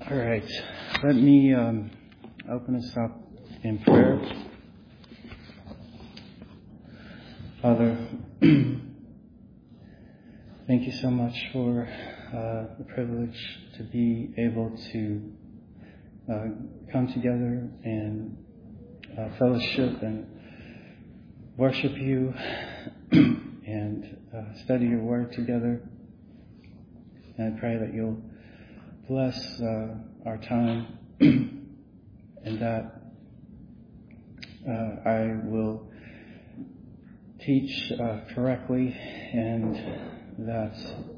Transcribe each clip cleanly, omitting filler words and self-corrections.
All right. Let me open us up in prayer. Father, thank you so much for the privilege to be able to come together and fellowship and worship you and study your word together. And I pray that you'll bless our time and that I will teach correctly, and that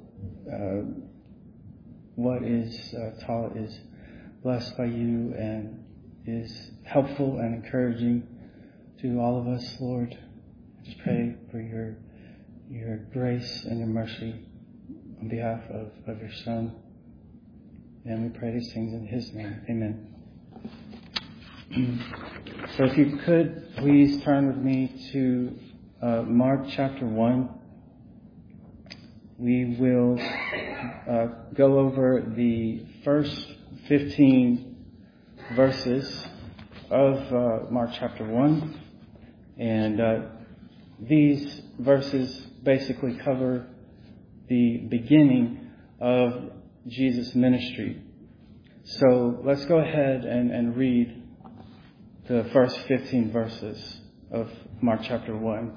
what is taught is blessed by you and is helpful and encouraging to all of us, Lord. I just pray for your grace and your mercy on behalf of your Son. And we pray these things in His name. Amen. So if you could please turn with me to Mark chapter 1. We will go over the first 15 verses of Mark chapter 1. And these verses basically cover the beginning of Jesus' ministry. So let's go ahead and read the first 15 verses of Mark chapter 1.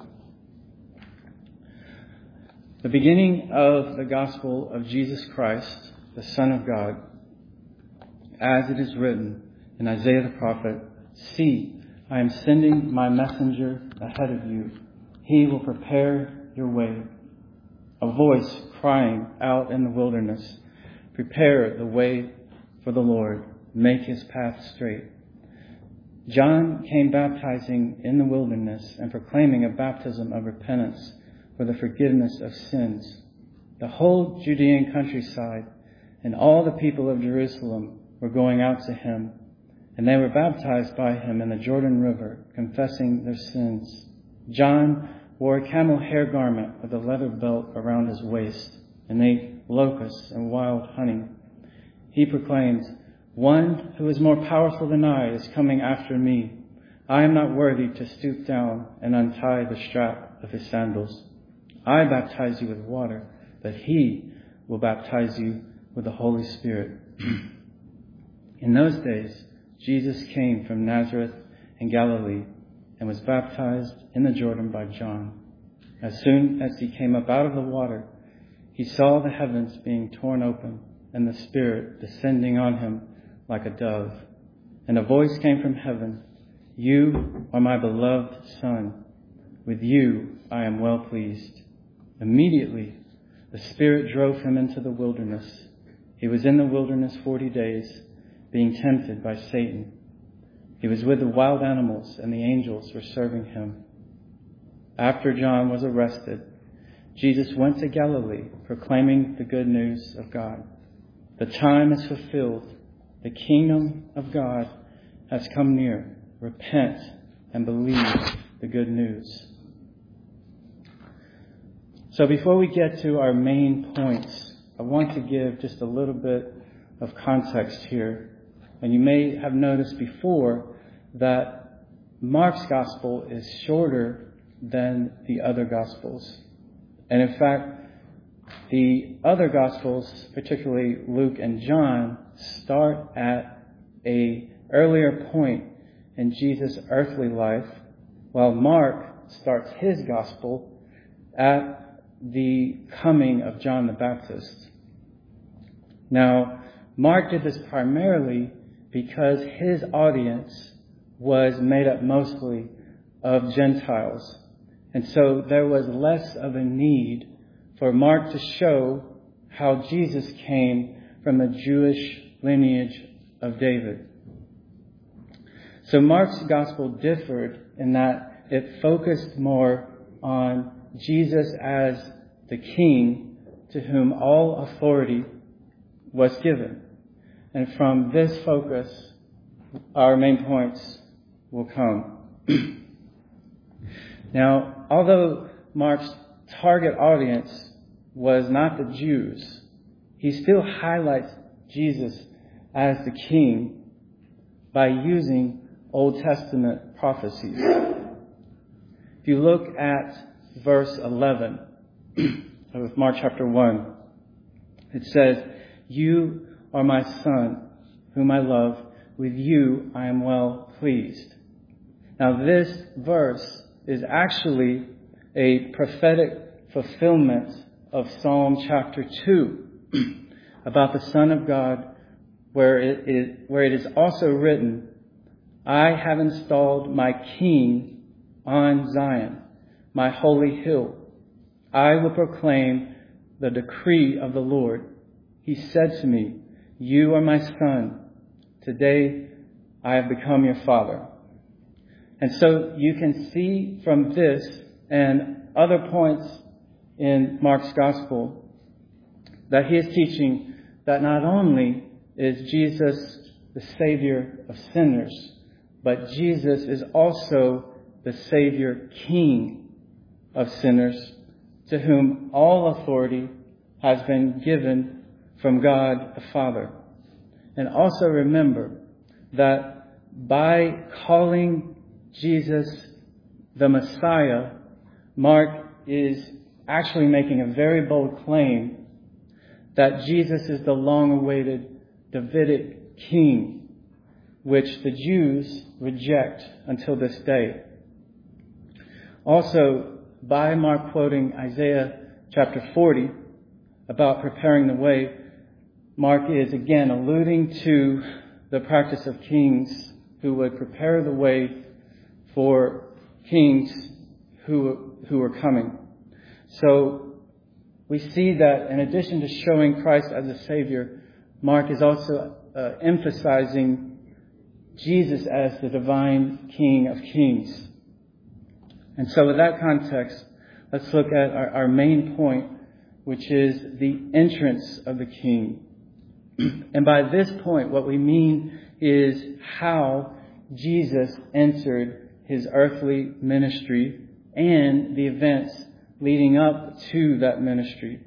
The beginning of the gospel of Jesus Christ, the Son of God, as it is written in Isaiah the prophet, "See, I am sending my messenger ahead of you. He will prepare your way." A voice crying out in the wilderness, "Prepare the way for the Lord, make His path straight." John came baptizing in the wilderness and proclaiming a baptism of repentance for the forgiveness of sins. The whole Judean countryside and all the people of Jerusalem were going out to him, and they were baptized by him in the Jordan River, confessing their sins. John wore a camel hair garment with a leather belt around his waist, and ate locusts and wild honey. He proclaimed, "One who is more powerful than I is coming after me. I am not worthy to stoop down and untie the strap of his sandals. I baptize you with water, but He will baptize you with the Holy Spirit." In those days, Jesus came from Nazareth in Galilee and was baptized in the Jordan by John. As soon as he came up out of the water, he saw the heavens being torn open and the Spirit descending on him like a dove. And a voice came from heaven, "You are my beloved Son. With you I am well pleased." Immediately the Spirit drove him into the wilderness. He was in the wilderness 40 days, being tempted by Satan. He was with the wild animals, and the angels were serving him. After John was arrested, Jesus went to Galilee, proclaiming the good news of God. "The time is fulfilled. The kingdom of God has come near. Repent and believe the good news." So before we get to our main points, I want to give just a little bit of context here. And you may have noticed before that Mark's gospel is shorter than the other gospels. And in fact, the other gospels, particularly Luke and John, start at an earlier point in Jesus' earthly life, while Mark starts his gospel at the coming of John the Baptist. Now, Mark did this primarily because his audience was made up mostly of Gentiles. And so there was less of a need for Mark to show how Jesus came from the Jewish lineage of David. So Mark's gospel differed in that it focused more on Jesus as the King to whom all authority was given. And from this focus, our main points will come. Now, although Mark's target audience was not the Jews, he still highlights Jesus as the king by using Old Testament prophecies. If you look at verse 11 of Mark chapter 1, it says, "You are my son, whom I love. With you I am well pleased." Now this verse is actually a prophetic fulfillment of Psalm chapter 2 about the Son of God, where it is also written, "I have installed my king on Zion, my holy hill. I will proclaim the decree of the Lord. He said to me, 'You are my son. Today I have become your father.'" And so you can see from this and other points in Mark's gospel that he is teaching that not only is Jesus the Savior of sinners, but Jesus is also the Savior King of sinners, to whom all authority has been given from God the Father. And also remember that by calling Jesus the Messiah, Mark is actually making a very bold claim that Jesus is the long-awaited Davidic king, which the Jews reject until this day. Also, by Mark quoting Isaiah chapter 40 about preparing the way, Mark is again alluding to the practice of kings who would prepare the way for kings who are coming. So we see that in addition to showing Christ as a Savior, Mark is also emphasizing Jesus as the divine King of Kings. And so with that context, let's look at our main point, which is the entrance of the King. And by this point, what we mean is how Jesus entered his earthly ministry and the events leading up to that ministry.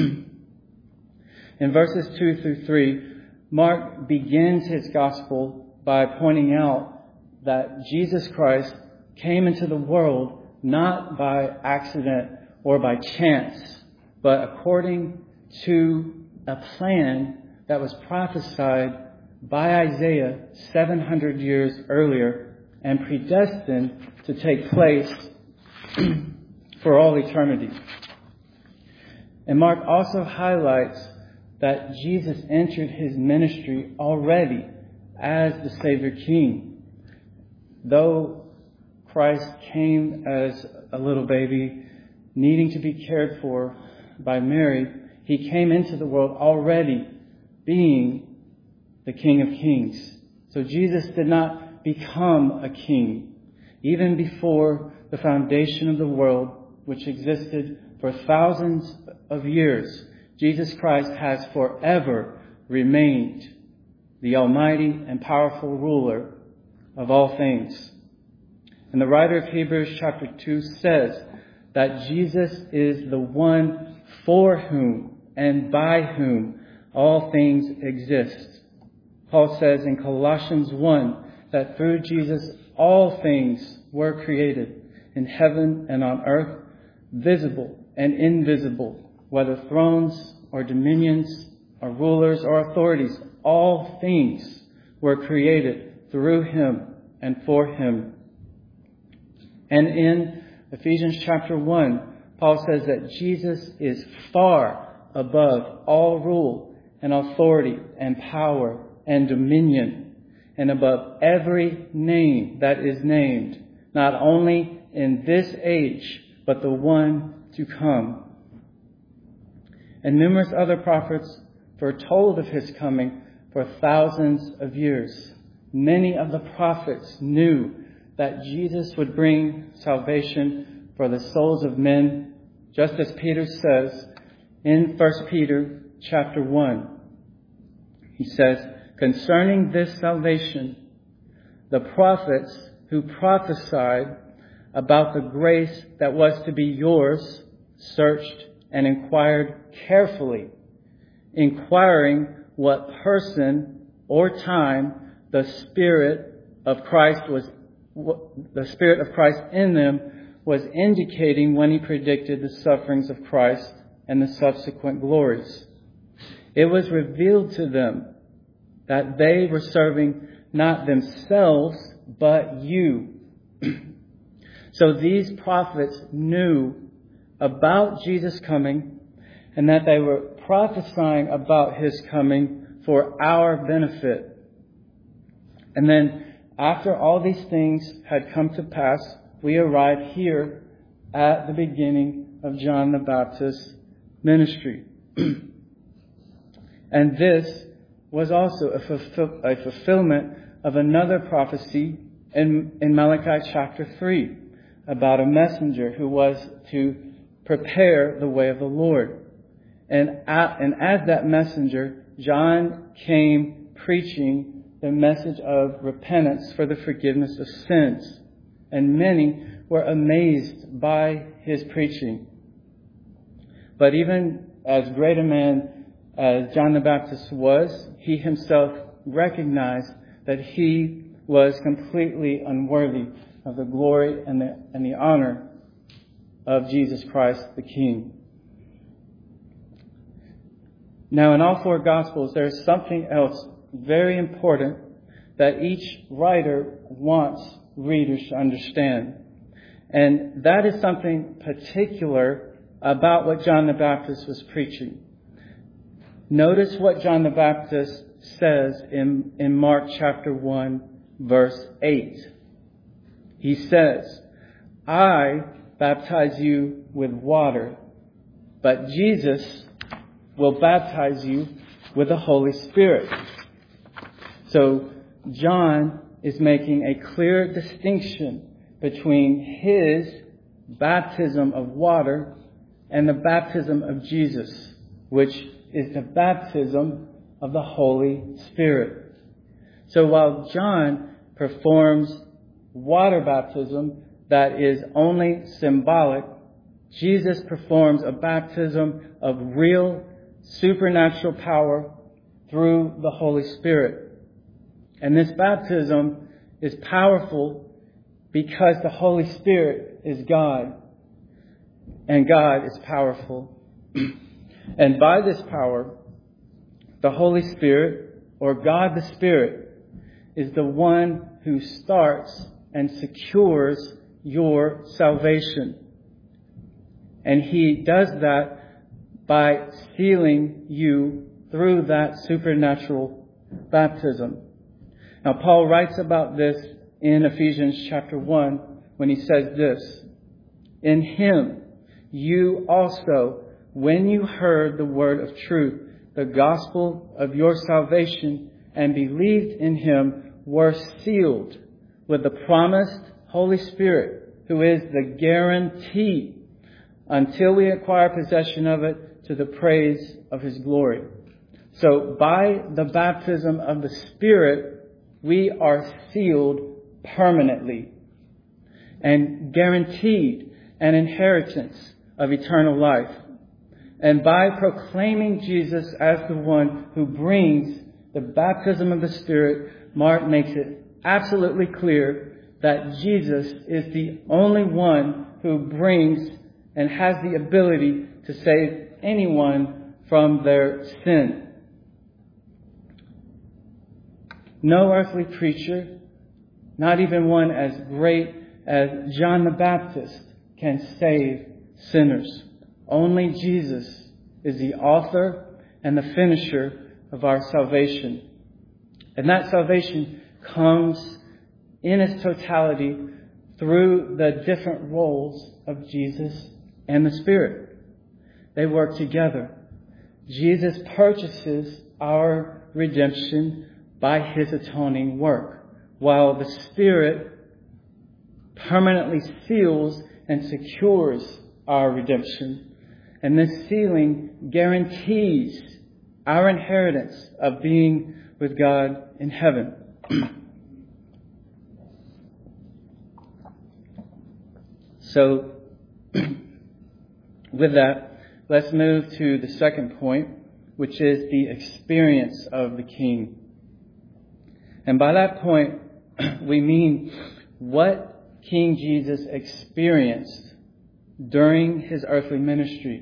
In verses 2 through 3, Mark begins his gospel by pointing out that Jesus Christ came into the world not by accident or by chance, but according to a plan that was prophesied by Isaiah 700 years earlier and predestined to take place for all eternity. And Mark also highlights that Jesus entered his ministry already as the Savior King. Though Christ came as a little baby, needing to be cared for by Mary, he came into the world already being the King of Kings. So Jesus did not become a king. Even before the foundation of the world, which existed for thousands of years, Jesus Christ has forever remained the almighty and powerful ruler of all things. And the writer of Hebrews chapter 2 says that Jesus is the one for whom and by whom all things exist. Paul says in Colossians 1 that through Jesus all things were created in heaven and on earth, visible and invisible, whether thrones or dominions or rulers or authorities. All things were created through him and for him. And in Ephesians chapter 1, Paul says that Jesus is far above all rule and authority and power and dominion, and above every name that is named, not only in this age, but the one to come. And numerous other prophets foretold of his coming for thousands of years. Many of the prophets knew that Jesus would bring salvation for the souls of men, just as Peter says in 1 Peter chapter 1. He says, "Concerning this salvation, the prophets who prophesied about the grace that was to be yours searched and inquired carefully, inquiring what person or time the Spirit of Christ in them was indicating when he predicted the sufferings of Christ and the subsequent glories. It was revealed to them that they were serving not themselves, but you. So these prophets knew about Jesus coming and that they were prophesying about his coming for our benefit. And then after all these things had come to pass, we arrive here at the beginning of John the Baptist's ministry. And this was also a fulfillment of another prophecy in Malachi chapter 3 about a messenger who was to prepare the way of the Lord. And as that messenger, John came preaching the message of repentance for the forgiveness of sins. And many were amazed by his preaching. But even as great a man as John the Baptist was, he himself recognized that he was completely unworthy of the glory and the honor of Jesus Christ the King. Now, in all four Gospels, there is something else very important that each writer wants readers to understand. And that is something particular about what John the Baptist was preaching. Notice what John the Baptist says in Mark chapter 1, verse 8. He says, I baptize you with water, but Jesus will baptize you with the Holy Spirit. So John is making a clear distinction between his baptism of water and the baptism of Jesus, which is the baptism of the Holy Spirit. So while John performs water baptism that is only symbolic, Jesus performs a baptism of real supernatural power through the Holy Spirit. And this baptism is powerful because the Holy Spirit is God, and God is powerful. And by this power, the Holy Spirit, or God the Spirit, is the one who starts and secures your salvation. And he does that by sealing you through that supernatural baptism. Now, Paul writes about this in Ephesians chapter 1 when he says this, in him you also, when you heard the word of truth, the gospel of your salvation, and believed in him, were sealed with the promised Holy Spirit, who is the guarantee until we acquire possession of it to the praise of his glory. So by the baptism of the Spirit, we are sealed permanently and guaranteed an inheritance of eternal life. And by proclaiming Jesus as the one who brings the baptism of the Spirit, Mark makes it absolutely clear that Jesus is the only one who brings and has the ability to save anyone from their sin. No earthly preacher, not even one as great as John the Baptist, can save sinners. Only Jesus is the author and the finisher of our salvation. And that salvation comes in its totality through the different roles of Jesus and the Spirit. They work together. Jesus purchases our redemption by his atoning work, while the Spirit permanently seals and secures our redemption. And this sealing guarantees our inheritance of being with God in heaven. So, with that, let's move to the second point, which is the experience of the King. And by that point, we mean what King Jesus experienced during his earthly ministry.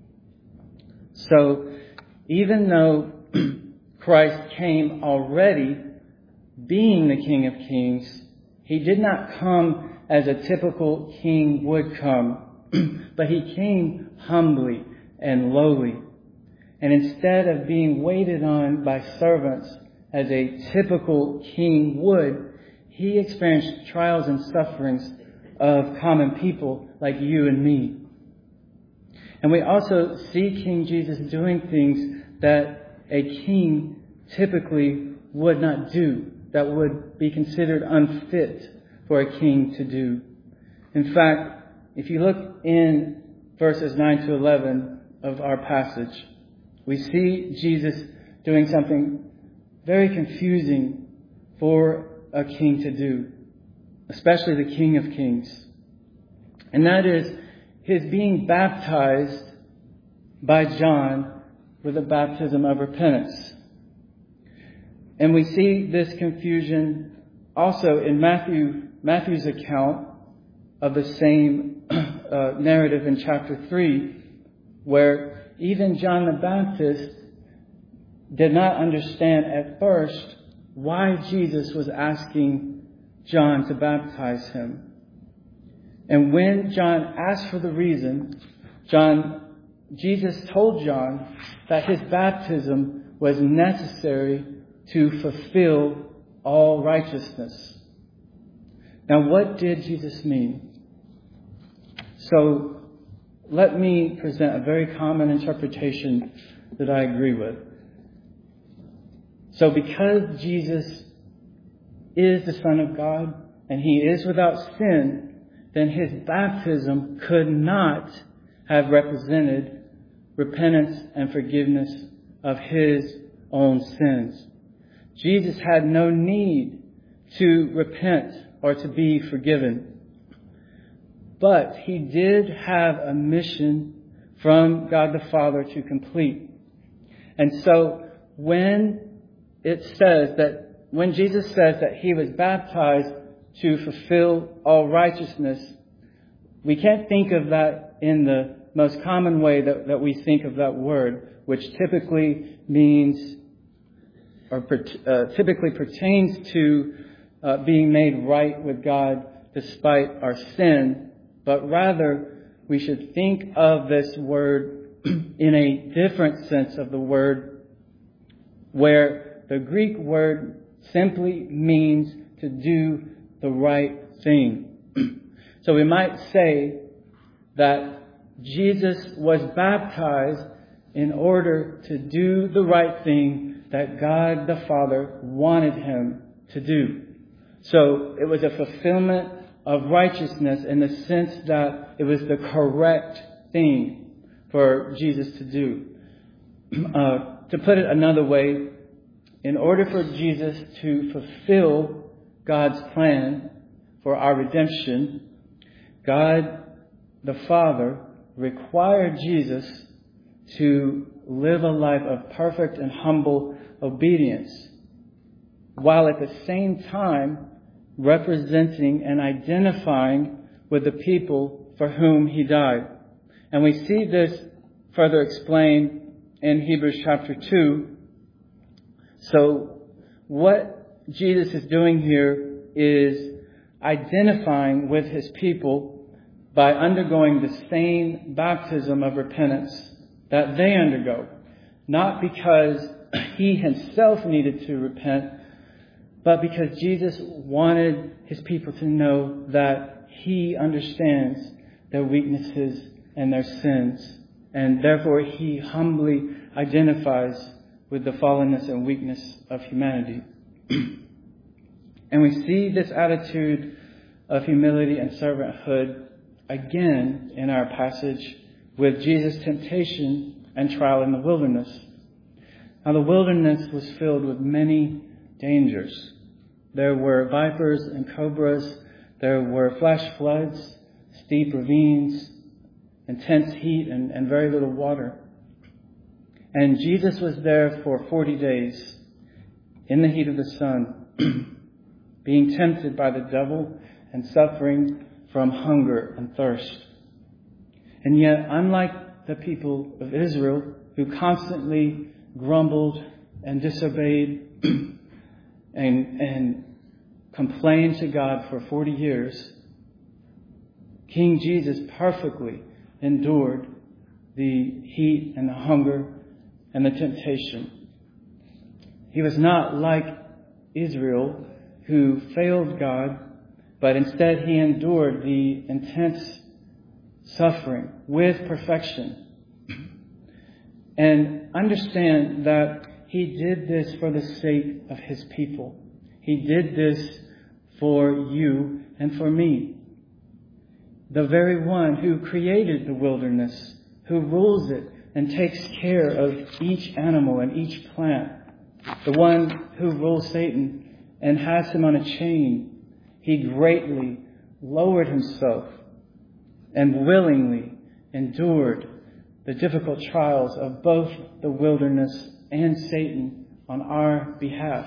So, even though Christ came already being the King of Kings, he did not come as a typical king would come, but he came humbly and lowly. And instead of being waited on by servants as a typical king would, he experienced trials and sufferings of common people like you and me. And we also see King Jesus doing things that a king typically would not do, that would be considered unfit for a king to do. In fact, if you look in verses 9 to 11 of our passage, we see Jesus doing something very confusing for a king to do, especially the King of Kings. And that is his being baptized by John with a baptism of repentance. And we see this confusion also in Matthew's account of the same narrative in chapter 3, where even John the Baptist did not understand at first why Jesus was asking John to baptize him. And when John asked for the reason, Jesus told John that his baptism was necessary to fulfill all righteousness. Now, what did Jesus mean? So, let me present a very common interpretation that I agree with. So, because Jesus is the Son of God and he is without sin, then his baptism could not have represented repentance and forgiveness of his own sins. Jesus had no need to repent or to be forgiven. But he did have a mission from God the Father to complete. And so when Jesus says that he was baptized to fulfill all righteousness, we can't think of that in the most common way that we think of that word, which typically means or typically pertains to being made right with God despite our sin, but rather we should think of this word in a different sense of the word, where the Greek word simply means to do the right thing. So we might say that Jesus was baptized in order to do the right thing that God the Father wanted him to do. So it was a fulfillment of righteousness in the sense that it was the correct thing for Jesus to do. To put it another way, in order for Jesus to fulfill God's plan for our redemption, God the Father required Jesus to live a life of perfect and humble obedience, while at the same time representing and identifying with the people for whom he died. And we see this further explained in Hebrews chapter 2. So what Jesus is doing here is identifying with his people by undergoing the same baptism of repentance that they undergo. Not because he himself needed to repent, but because Jesus wanted his people to know that he understands their weaknesses and their sins. And therefore he humbly identifies with the fallenness and weakness of humanity. And we see this attitude of humility and servanthood again in our passage with Jesus' temptation and trial in the wilderness. Now, the wilderness was filled with many dangers. There were vipers and cobras. There were flash floods, steep ravines, intense heat, and very little water. And Jesus was there for 40 days in the heat of the sun. being tempted by the devil and suffering from hunger and thirst. And yet, unlike the people of Israel, who constantly grumbled and disobeyed and complained to God for 40 years, King Jesus perfectly endured the heat and the hunger and the temptation. He was not like Israel, who failed God, but instead he endured the intense suffering with perfection. And understand that he did this for the sake of his people. He did this for you and for me. The very one who created the wilderness, who rules it and takes care of each animal and each plant, the one who rules Satan and has him on a chain, he greatly lowered himself and willingly endured the difficult trials of both the wilderness and Satan on our behalf.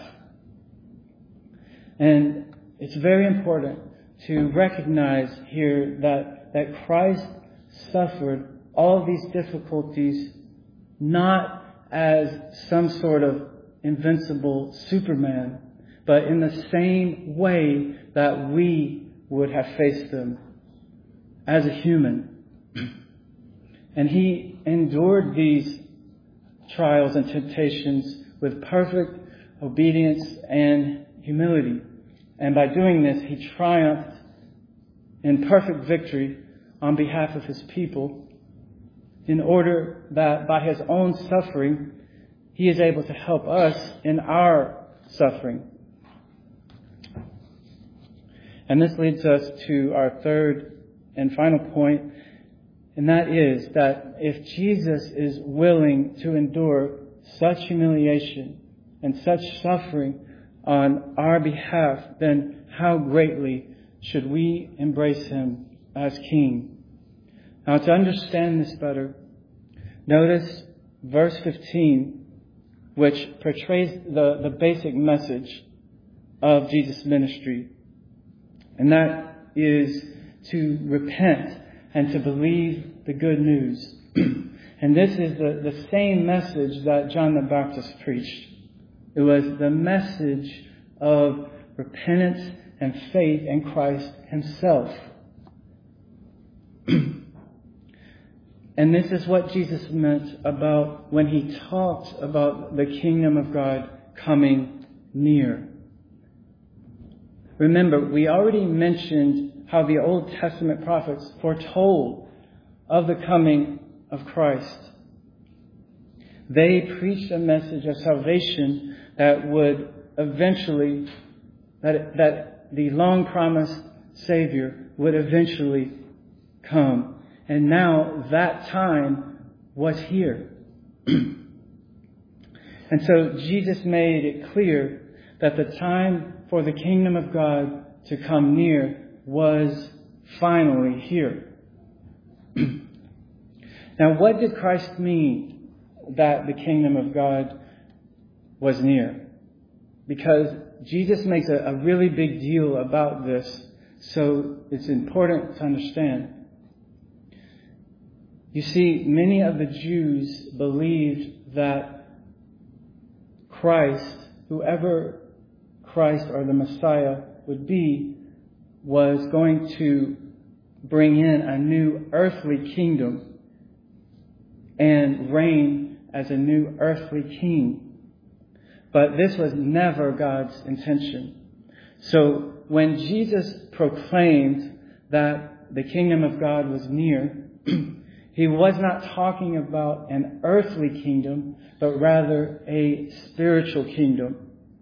And it's very important to recognize here that Christ suffered all these difficulties not as some sort of invincible Superman, but in the same way that we would have faced them as a human. And he endured these trials and temptations with perfect obedience and humility. And by doing this, he triumphed in perfect victory on behalf of his people, in order that by his own suffering, he is able to help us in our suffering. And this leads us to our third and final point, and that is that if Jesus is willing to endure such humiliation and such suffering on our behalf, then how greatly should we embrace him as King? Now, to understand this better, notice verse 15, which portrays the basic message of Jesus' ministry. And that is to repent and to believe the good news. And this is the same message that John the Baptist preached. It was the message of repentance and faith in Christ himself. And this is what Jesus meant about when he talked about the kingdom of God coming near. Remember, we already mentioned how the Old Testament prophets foretold of the coming of Christ. They preached a message of salvation that would eventually, that the long promised Savior would eventually come. And now that time was here. And so Jesus made it clear that the time for the kingdom of God to come near was finally here. Now, what did Christ mean that the kingdom of God was near? Because Jesus makes a really big deal about this, so it's important to understand. You see, many of the Jews believed that Christ, whoever Christ or the Messiah would be, was going to bring in a new earthly kingdom and reign as a new earthly king. But this was never God's intention. So when Jesus proclaimed that the kingdom of God was near, he was not talking about an earthly kingdom, but rather a spiritual kingdom.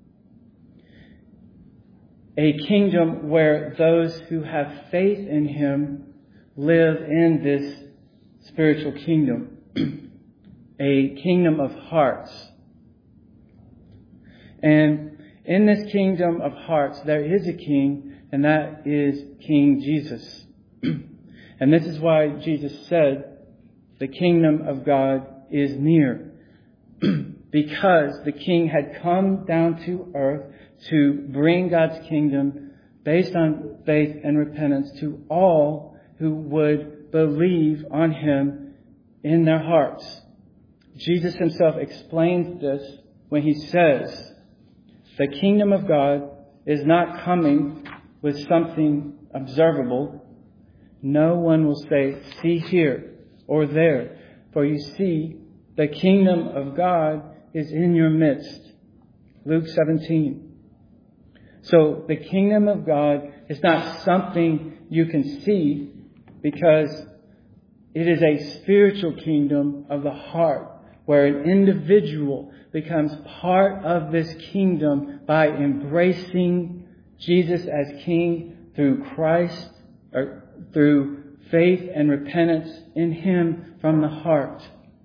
A kingdom where those who have faith in him live in this spiritual kingdom. A kingdom of hearts. And in this kingdom of hearts, there is a king, and that is King Jesus. And this is why Jesus said, the kingdom of God is near. because the King had come down to earth to bring God's kingdom based on faith and repentance to all who would believe on Him in their hearts. Jesus Himself explains this when He says, the kingdom of God is not coming with something observable. No one will say, see here or there. For you see, the kingdom of God is in your midst. Luke 17. So the kingdom of God is not something you can see, because it is a spiritual kingdom of the heart, where an individual becomes part of this kingdom by embracing Jesus as King through Christ, or through faith and repentance in Him from the heart.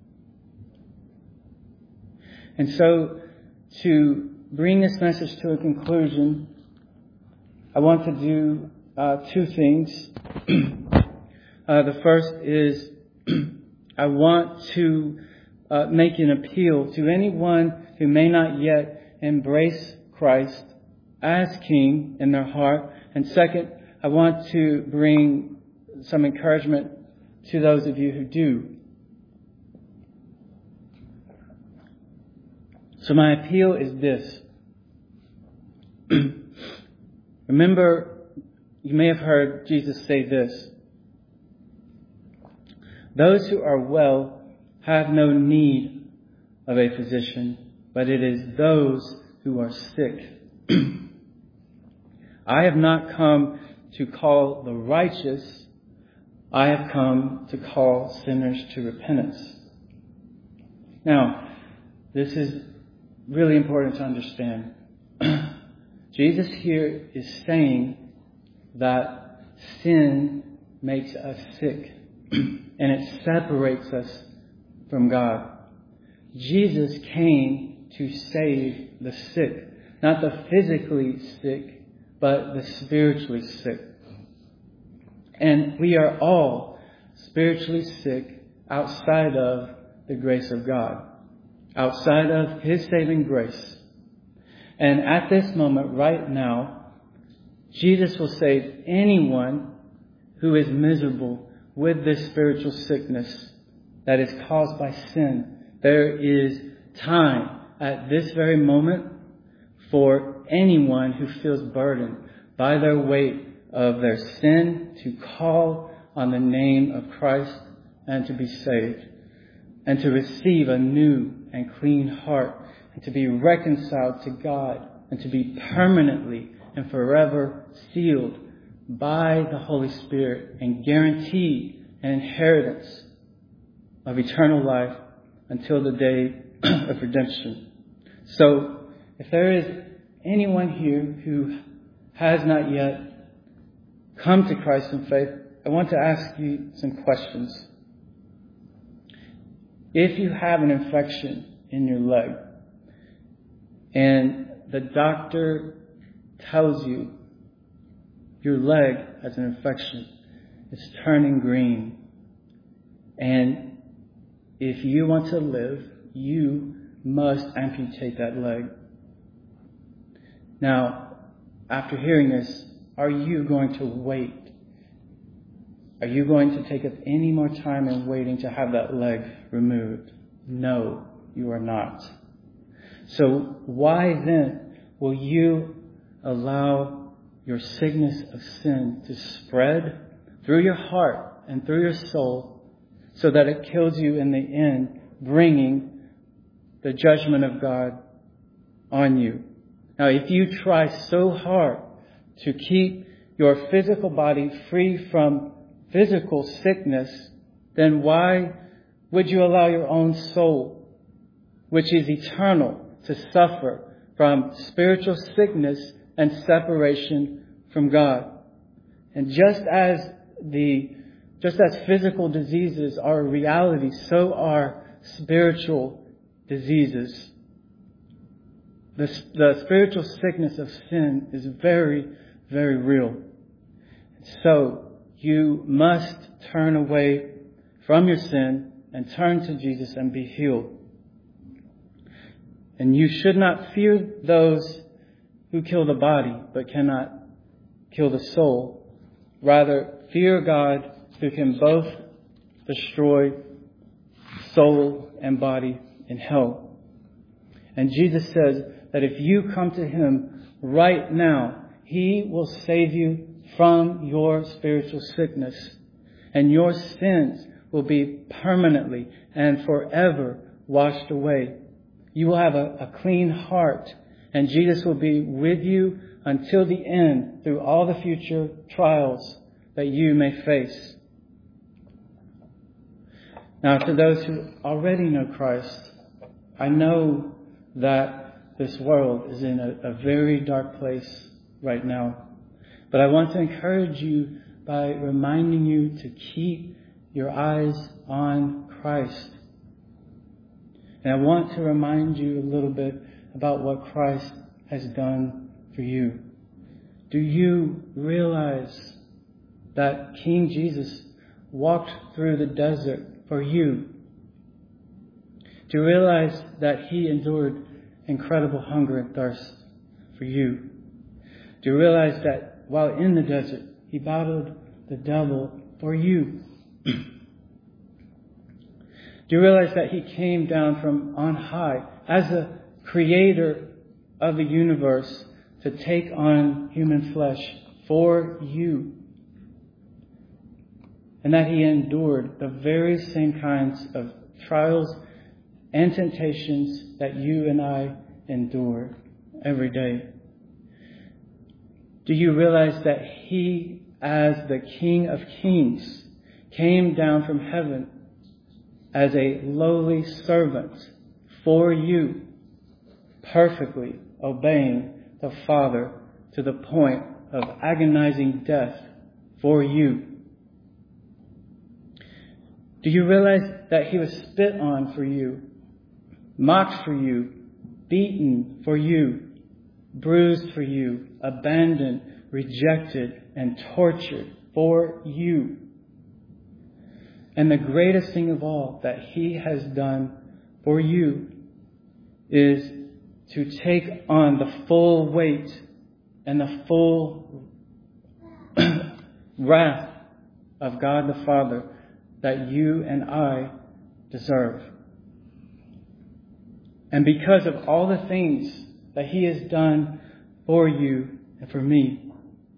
And so, to bring this message to a conclusion, I want to do two things. The first is I want to make an appeal to anyone who may not yet embrace Christ as King in their heart. And second, I want to bring some encouragement to those of you who do. So my appeal is this. Remember, you may have heard Jesus say this: those who are well have no need of a physician, but it is those who are sick. I have not come to call the righteous, I have come to call sinners to repentance. Now, this is really important to understand. Jesus here is saying that sin makes us sick and it separates us from God. Jesus came to save the sick, not the physically sick, but the spiritually sick. And we are all spiritually sick outside of the grace of God, outside of His saving grace. And at this moment, right now, Jesus will save anyone who is miserable with this spiritual sickness that is caused by sin. There is time at this very moment for anyone who feels burdened by their weight of their sin to call on the name of Christ and to be saved, and to receive a new and clean heart, and to be reconciled to God, and to be permanently and forever sealed by the Holy Spirit and guaranteed an inheritance of eternal life until the day of redemption. So, if there is anyone here who has not yet come to Christ in faith, I want to ask you some questions. If you have an infection in your leg and the doctor tells you your leg has an infection, it's turning green, and if you want to live, you must amputate that leg. Now, after hearing this, are you going to wait? Are you going to take up any more time in waiting to have that leg removed? No, you are not. So why then will you allow your sickness of sin to spread through your heart and through your soul so that it kills you in the end, bringing the judgment of God on you? Now, if you try so hard to keep your physical body free from physical sickness, then why would you allow your own soul, which is eternal, to suffer from spiritual sickness and separation from God? And just as physical diseases are a reality, so are spiritual diseases. The spiritual sickness of sin is very, very real. So you must turn away from your sin and turn to Jesus and be healed. And you should not fear those who kill the body, but cannot kill the soul. Rather, fear God, who can both destroy soul and body in hell. And Jesus says that if you come to Him right now, He will save you from your spiritual sickness. And your sins will be permanently and forever washed away. You will have a clean heart. And Jesus will be with you until the end through all the future trials that you may face. Now, to those who already know Christ, I know that this world is in a very dark place right now. But I want to encourage you by reminding you to keep your eyes on Christ. And I want to remind you a little bit about what Christ has done for you. Do you realize that King Jesus walked through the desert for you? Do you realize that He endured incredible hunger and thirst for you? Do you realize that while in the desert, He battled the devil for you? Do you realize that He came down from on high as the creator of the universe to take on human flesh for you? And that He endured the very same kinds of trials and temptations that you and I endure every day. Do you realize that He, as the King of Kings, came down from heaven as a lowly servant for you, perfectly obeying the Father to the point of agonizing death for you? Do you realize that He was spit on for you, mocked for you, beaten for you, bruised for you, abandoned, rejected, and tortured for you? And the greatest thing of all that He has done for you is to take on the full weight and the full wrath of God the Father that you and I deserve. And because of all the things that He has done for you and for me,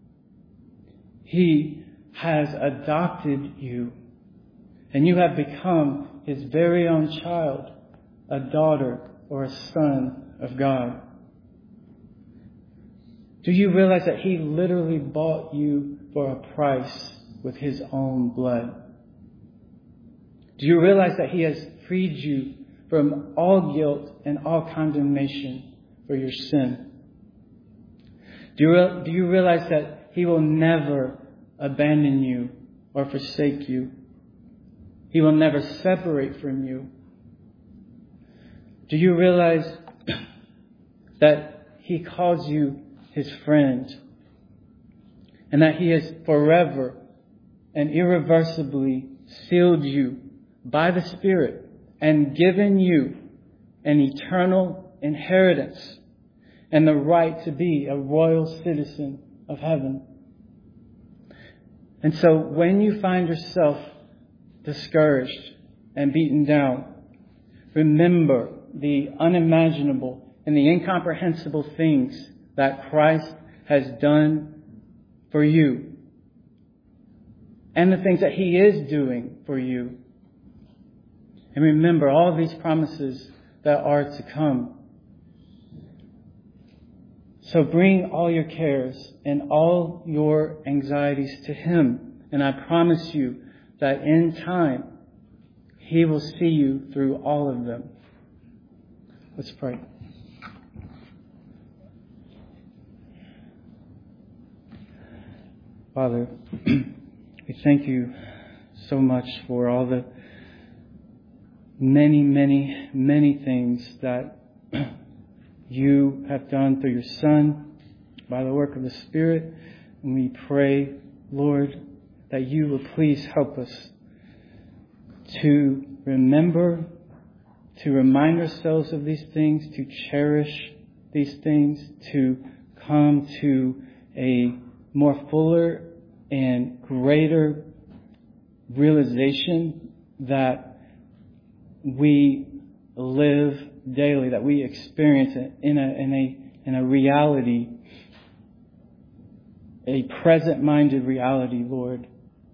He has adopted you. And you have become His very own child, a daughter or a son of God. Do you realize that He literally bought you for a price with His own blood? Do you realize that He has freed you from all guilt and all condemnation for your sin? Do you realize that He will never abandon you or forsake you? He will never separate from you. Do you realize that He calls you His friend, and that He has forever and irreversibly sealed you by the Spirit and given you an eternal inheritance and the right to be a royal citizen of heaven? And so when you find yourself discouraged and beaten down, remember the unimaginable and the incomprehensible things that Christ has done for you, and the things that He is doing for you. And remember all these promises that are to come. So bring all your cares and all your anxieties to Him, and I promise you that in time He will see you through all of them. Let's pray. Father, we thank You so much for all the many, many, many things that You have done through Your Son by the work of the Spirit. And we pray, Lord, that You will please help us to remember to remind ourselves of these things, to cherish these things, to come to a more fuller and greater realization that we live daily, that we experience it in a reality, a present-minded reality, Lord.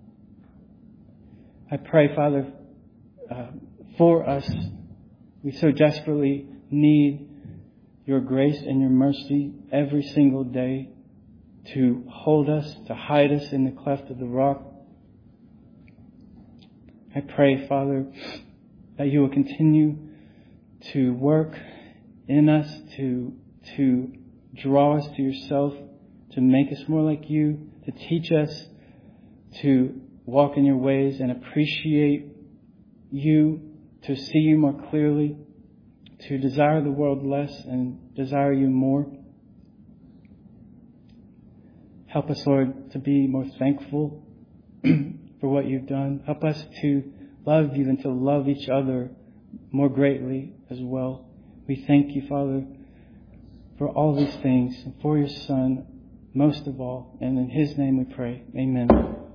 I pray, Father, for us. We so desperately need your grace and your mercy every single day to hold us, to hide us in the cleft of the rock. I pray, Father, that you will continue to work in us, to draw us to yourself, to make us more like you, to teach us to walk in your ways and appreciate you, to see you more clearly, to desire the world less and desire you more. Help us, Lord, to be more thankful for what you've done. Help us to love you and to love each other more greatly as well. We thank you, Father, for all these things and for your Son most of all. And in his name we pray. Amen.